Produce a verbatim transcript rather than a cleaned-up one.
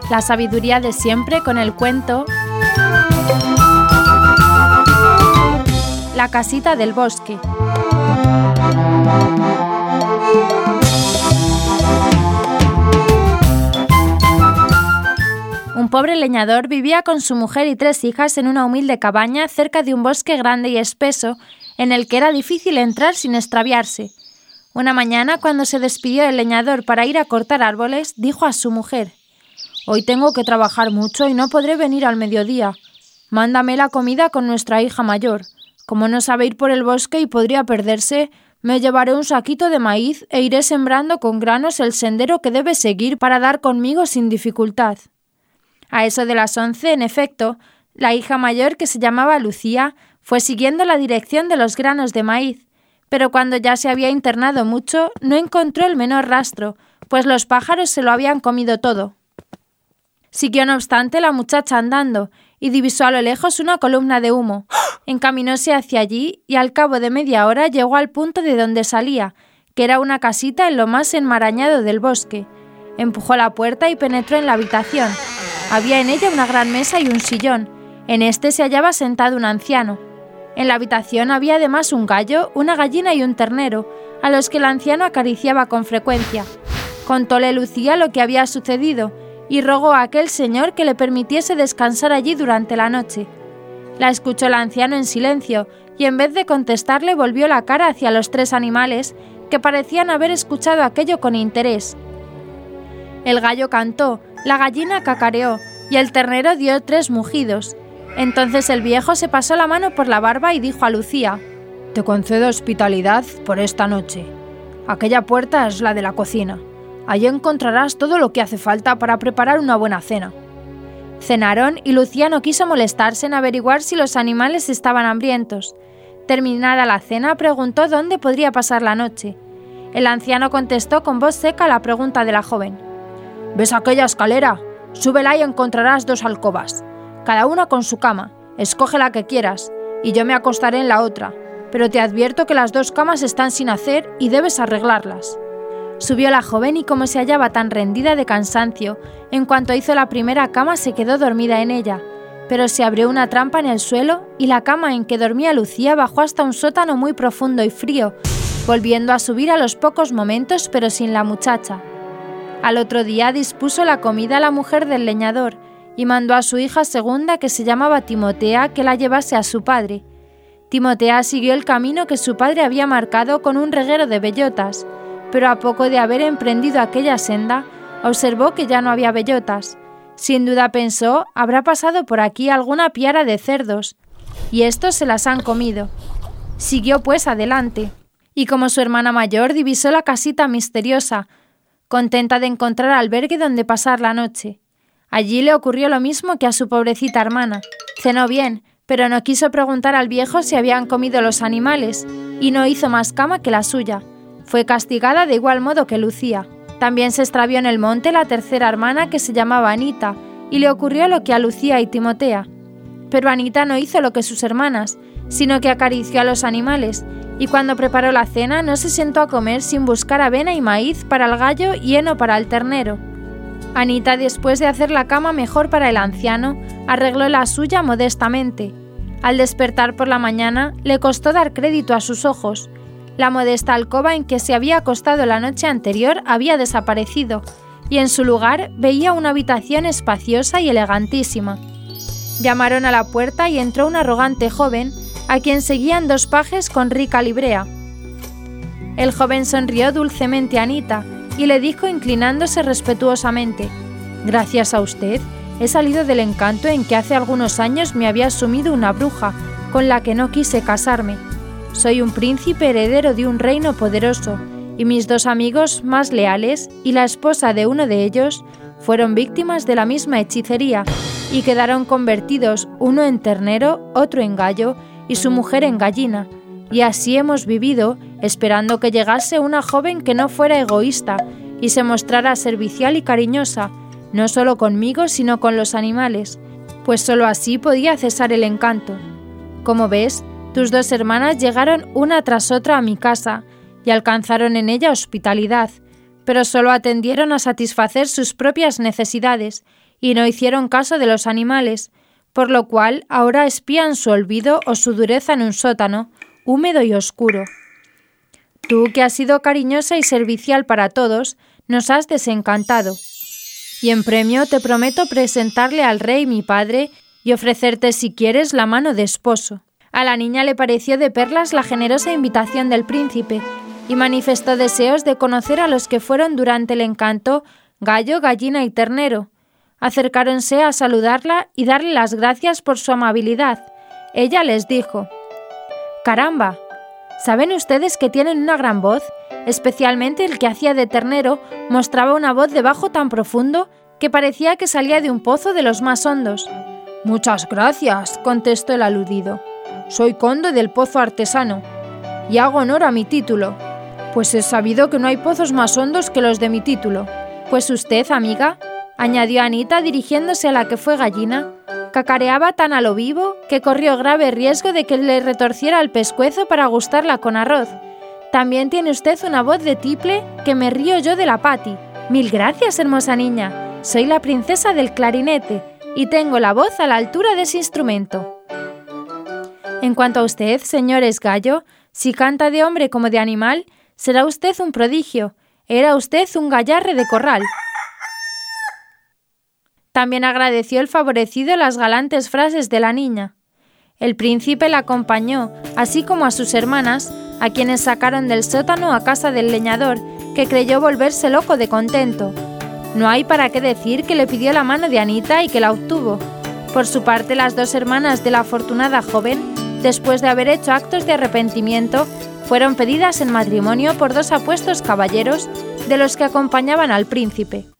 la sabiduría de siempre con el cuento La casita del bosque. Un pobre leñador vivía con su mujer y tres hijas en una humilde cabaña cerca de un bosque grande y espeso en el que era difícil entrar sin extraviarse. Una mañana, cuando se despidió del leñador para ir a cortar árboles, dijo a su mujer: «Hoy tengo que trabajar mucho y no podré venir al mediodía. Mándame la comida con nuestra hija mayor. Como no sabe ir por el bosque y podría perderse, me llevaré un saquito de maíz e iré sembrando con granos el sendero que debe seguir para dar conmigo sin dificultad». A eso de las once, en efecto, la hija mayor, que se llamaba Lucía, fue siguiendo la dirección de los granos de maíz, pero cuando ya se había internado mucho, no encontró el menor rastro, pues los pájaros se lo habían comido todo. Siguió, no obstante, la muchacha andando, y divisó a lo lejos una columna de humo. Encaminóse hacia allí, y al cabo de media hora llegó al punto de donde salía, que era una casita en lo más enmarañado del bosque. Empujó la puerta y penetró en la habitación. Había en ella una gran mesa y un sillón. En este se hallaba sentado un anciano. En la habitación había además un gallo, una gallina y un ternero, a los que el anciano acariciaba con frecuencia. Contóle Lucía lo que había sucedido y rogó a aquel señor que le permitiese descansar allí durante la noche. La escuchó el anciano en silencio y en vez de contestarle volvió la cara hacia los tres animales, que parecían haber escuchado aquello con interés. El gallo cantó, la gallina cacareó y el ternero dio tres mugidos. Entonces el viejo se pasó la mano por la barba y dijo a Lucía: «Te concedo hospitalidad por esta noche. Aquella puerta es la de la cocina. Allí encontrarás todo lo que hace falta para preparar una buena cena». Cenaron y Lucía no quiso molestarse en averiguar si los animales estaban hambrientos. Terminada la cena, preguntó dónde podría pasar la noche. El anciano contestó con voz seca la pregunta de la joven: «¿Ves aquella escalera? Súbela y encontrarás dos alcobas, cada una con su cama. Escoge la que quieras, y yo me acostaré en la otra, pero te advierto que las dos camas están sin hacer y debes arreglarlas». Subió la joven y, como se hallaba tan rendida de cansancio, en cuanto hizo la primera cama se quedó dormida en ella, pero se abrió una trampa en el suelo y la cama en que dormía Lucía bajó hasta un sótano muy profundo y frío, volviendo a subir a los pocos momentos, pero sin la muchacha. Al otro día dispuso la comida a la mujer del leñador y mandó a su hija segunda, que se llamaba Timotea, que la llevase a su padre. Timotea siguió el camino que su padre había marcado con un reguero de bellotas, pero a poco de haber emprendido aquella senda, observó que ya no había bellotas. Sin duda pensó, habrá pasado por aquí alguna piara de cerdos, y estos se las han comido. Siguió pues adelante, y como su hermana mayor divisó la casita misteriosa, contenta de encontrar albergue donde pasar la noche. Allí le ocurrió lo mismo que a su pobrecita hermana. Cenó bien, pero no quiso preguntar al viejo si habían comido los animales, y no hizo más cama que la suya. Fue castigada de igual modo que Lucía. También se extravió en el monte la tercera hermana, que se llamaba Anita, y le ocurrió lo que a Lucía y Timotea. Pero Anita no hizo lo que sus hermanas, sino que acarició a los animales, y cuando preparó la cena no se sentó a comer sin buscar avena y maíz para el gallo y heno para el ternero. Anita, después de hacer la cama mejor para el anciano, arregló la suya modestamente. Al despertar por la mañana, le costó dar crédito a sus ojos. La modesta alcoba en que se había acostado la noche anterior había desaparecido, y en su lugar veía una habitación espaciosa y elegantísima. Llamaron a la puerta y entró una arrogante joven, a quien seguían dos pajes con rica librea. El joven sonrió dulcemente a Anita y le dijo, inclinándose respetuosamente: «Gracias a usted, he salido del encanto en que hace algunos años me había sumido una bruja, con la que no quise casarme. Soy un príncipe heredero de un reino poderoso, y mis dos amigos más leales y la esposa de uno de ellos fueron víctimas de la misma hechicería y quedaron convertidos uno en ternero, otro en gallo y su mujer en gallina, y así hemos vivido esperando que llegase una joven que no fuera egoísta y se mostrara servicial y cariñosa, no solo conmigo sino con los animales, pues solo así podía cesar el encanto. Como ves, tus dos hermanas llegaron una tras otra a mi casa y alcanzaron en ella hospitalidad, pero solo atendieron a satisfacer sus propias necesidades y no hicieron caso de los animales, por lo cual ahora espían su olvido o su dureza en un sótano, húmedo y oscuro. Tú, que has sido cariñosa y servicial para todos, nos has desencantado. Y en premio te prometo presentarle al rey mi padre y ofrecerte si quieres la mano de esposo. A la niña le pareció de perlas la generosa invitación del príncipe y manifestó deseos de conocer a los que fueron durante el encanto gallo, gallina y ternero. Acercáronse a saludarla y darle las gracias por su amabilidad. Ella les dijo: «Caramba, ¿saben ustedes que tienen una gran voz? Especialmente el que hacía de ternero mostraba una voz de bajo tan profundo que parecía que salía de un pozo de los más hondos». «Muchas gracias», contestó el aludido. «Soy conde del Pozo Artesano y hago honor a mi título, pues es sabido que no hay pozos más hondos que los de mi título». «Pues usted, amiga», añadió Anita dirigiéndose a la que fue gallina, cacareaba tan a lo vivo que corrió grave riesgo de que le retorciera el pescuezo para gustarla con arroz. «También tiene usted una voz de tiple que me río yo de la pati». «Mil gracias, hermosa niña. Soy la princesa del clarinete y tengo la voz a la altura de ese instrumento». «En cuanto a usted, señores gallo, si canta de hombre como de animal, será usted un prodigio. Era usted un gallarre de corral». También agradeció el favorecido las galantes frases de la niña. El príncipe la acompañó, así como a sus hermanas, a quienes sacaron del sótano a casa del leñador, que creyó volverse loco de contento. No hay para qué decir que le pidió la mano de Anita y que la obtuvo. Por su parte, las dos hermanas de la afortunada joven, después de haber hecho actos de arrepentimiento, fueron pedidas en matrimonio por dos apuestos caballeros de los que acompañaban al príncipe.